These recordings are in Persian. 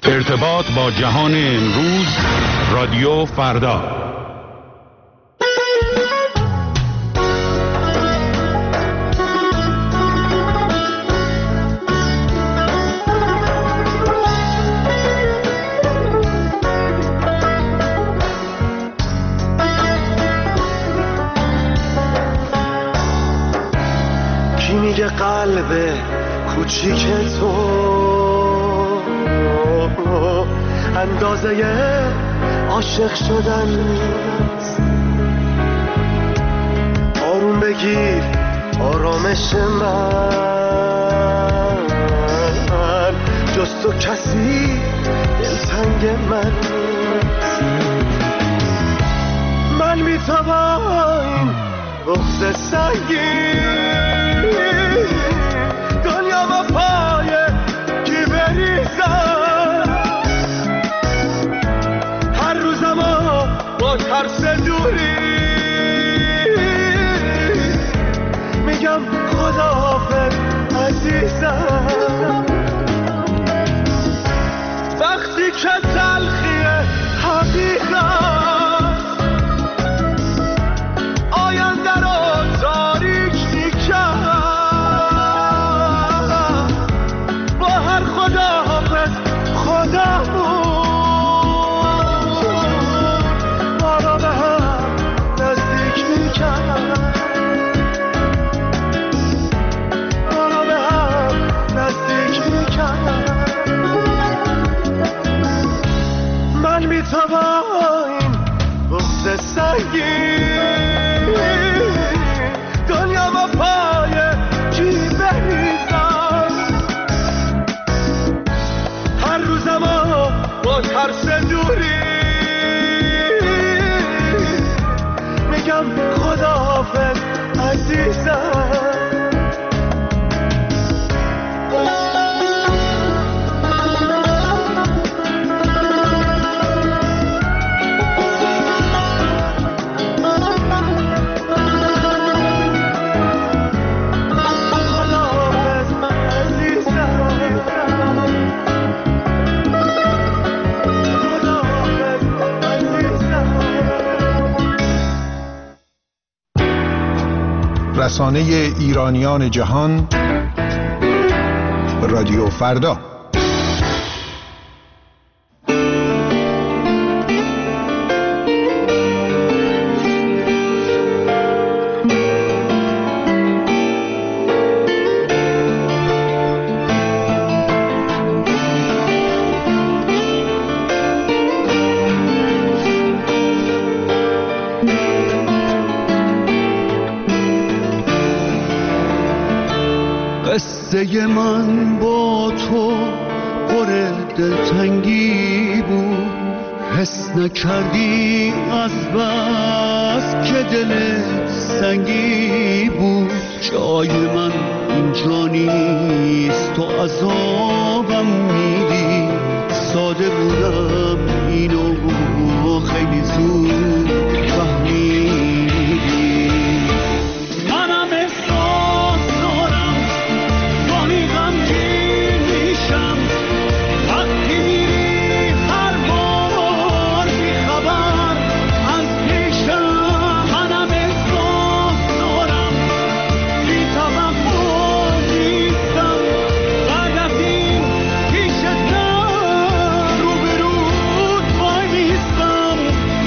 ارتباط با جهان امروز، رادیو فردا. کی میگه قلب کوچیک تو اندازه عاشق شدن نیست؟ آروم بگیر آرامش من، جز تو کسی دلتنگ من نیست. من میتوان این بغض سنگین دنیا با پای کی بریزم، هر روزم با ترس دوری میگم خداحافظ عزیزم. وقتی که تلخی حقیقت آینده رو تاریک میکرد، با هر خداحافظ خدامون ما را به هم نزدیک میکرد، ما را به هم نزدیک میکرد. من میتوان این بغض سنگین دنیا با پای کی بریزم، هر روزم با ترس دوری میگم خداحافظ عزیزم. رسانه ایرانیان جهان، رادیو فردا. قصه من با تو پر دلتنگی بود، حس نکردی از بس که دلت سنگی بود. جای من اینجا نیست، تو عذابم میدی. ساده بودم اینو خیلی زود فهمیدی. منم احساس دارم گاهی غمگین میشم، وقتی میری هر بار بیخبر از پیشم. منم احساس دارم بی توقع نیستم، بعد از این پیشتم روبروت وای میستم،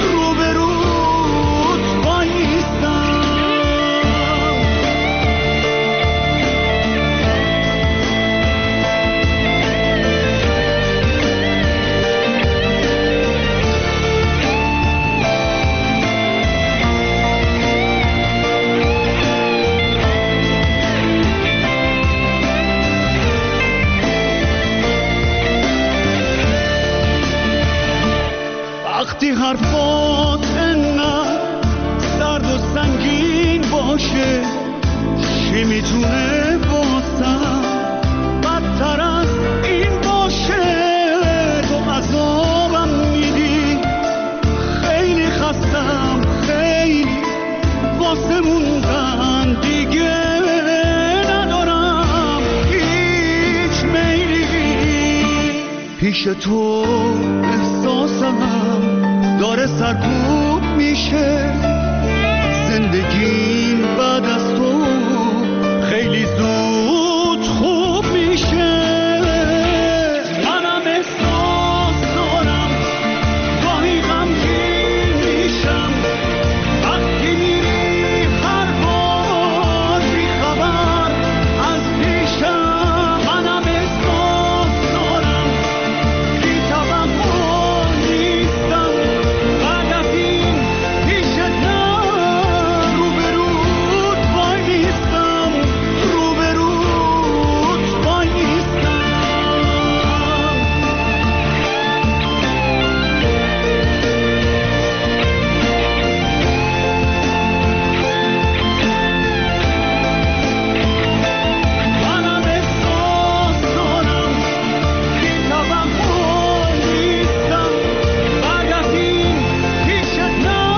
روبروت وای میستم. وقتی حرفات انقدر سرد و سنگین باشه، چی میتونه بازم بدتر از این باشه؟ تو عذابم میدی، خیلی خستم، خیلی واسه موندن دیگه ندارم هیچ میلی. پیش تو احساسم داره سرکوب میشه. زندگیم بعد از تو خیلی زود خوب میشه. منم احساس دارم گاهی غمگین میشم وقتی میری هر بار بی خبر از پیشم. منم احساس دارم بی توقع نیستم بعد از این پیشت نه روبروت وای نیستم روبروت وای نیستم. منم احساس دارم بی توقع نیستم بعد از این پیشت نه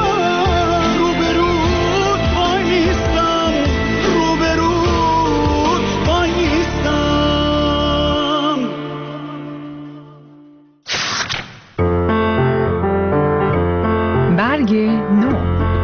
روبروت وای نیستم روبروت وای نیستم. برگ نو.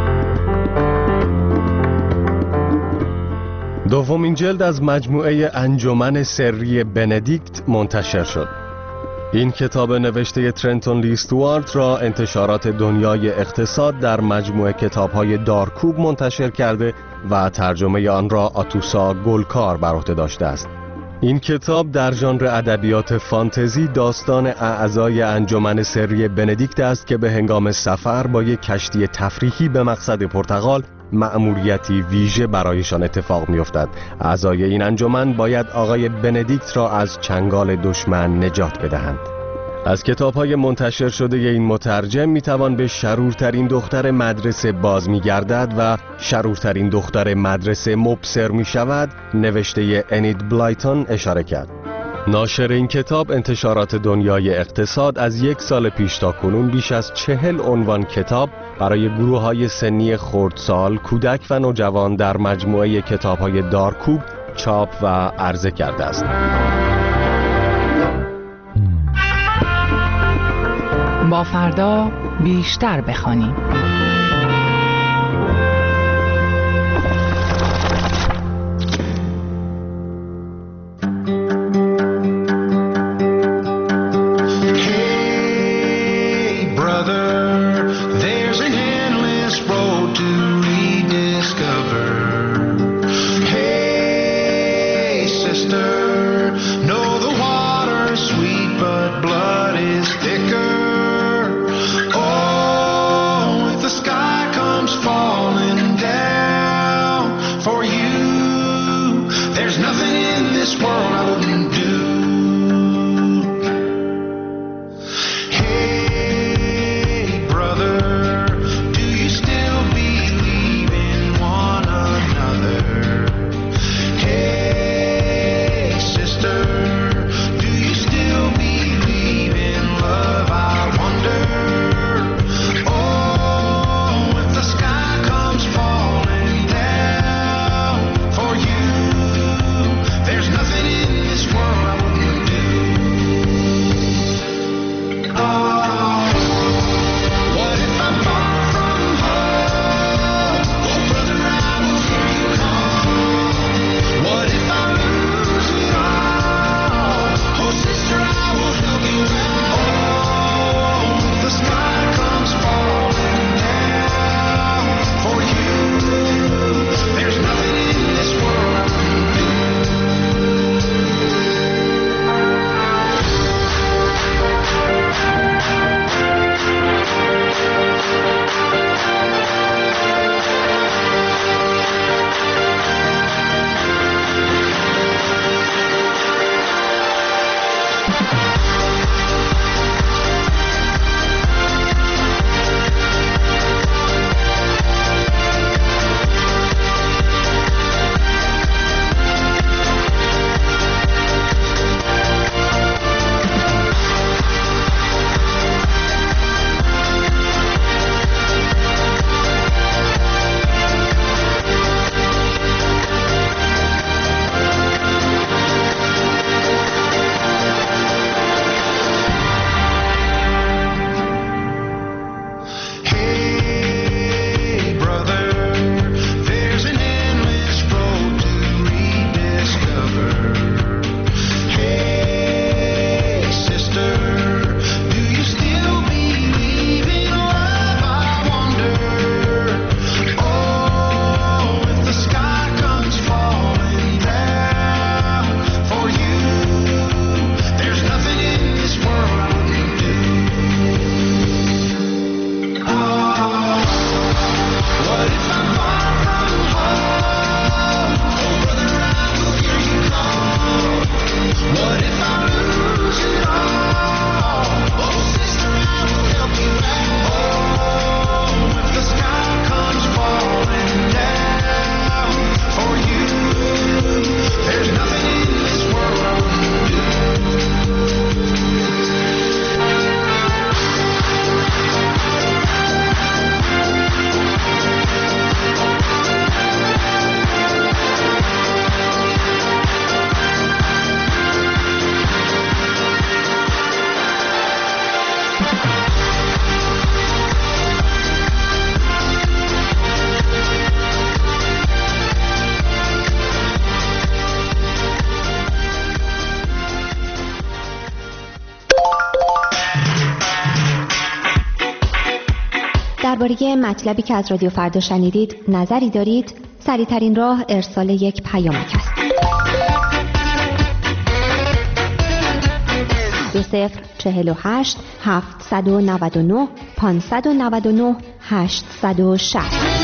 دومین جلد از مجموعه انجمن سری بندیکت منتشر شد. این کتاب نوشته ترنتون لی استوارت را انتشارات دنیای اقتصاد در مجموعه کتاب‌های دارکوب منتشر کرده و ترجمه آن را آتوسا گلکار بر عهده داشته است. این کتاب در ژانر ادبیات فانتزی داستان اعضای انجمن سری بندیکت است که به هنگام سفر با یک کشتی تفریحی به مقصد پرتغال مأموریتی ویژه برایشان اتفاق می‌افتد. اعضای این انجمن باید آقای بندیکت را از چنگال دشمن نجات بدهند. از کتاب‌های منتشر شده این مترجم می‌توان به شرورترین دختر مدرسه باز می‌گردد و شرورترین دختر مدرسه مبصر می‌شود نوشته انید بلایتون اشاره کرد. ناشر این کتاب انتشارات دنیای اقتصاد از 1 سال پیش تا کنون بیش از 40 عنوان کتاب برای گروه‌های سنی خردسال، کودک و نوجوان در مجموعه کتاب‌های دارکوب چاپ و عرضه کرده است. با فردا بیشتر بخوانیم. درباره مطلبی که از رادیو فردا شنیدید نظری دارید؟ سریع‌ترین راه ارسال یک پیامک است. 2048 799 599 860